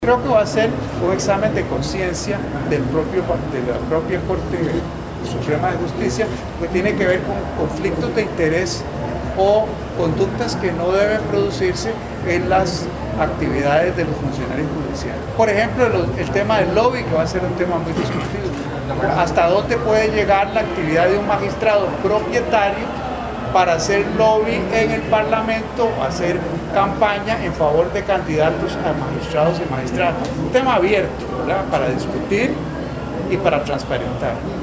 Creo que va a ser un examen de conciencia de la propia Corte Suprema de Justicia, que tiene que ver con conflictos de interés o conductas que no deben producirse en las actividades de los funcionarios judiciales. Por ejemplo, el tema del lobby, que va a ser un tema muy discutido. ¿Hasta dónde puede llegar la actividad de un magistrado propietario para hacer lobby en el Parlamento o hacer campaña en favor de candidatos a magistrados y magistradas? Un tema abierto, ¿verdad?, para discutir y para transparentar.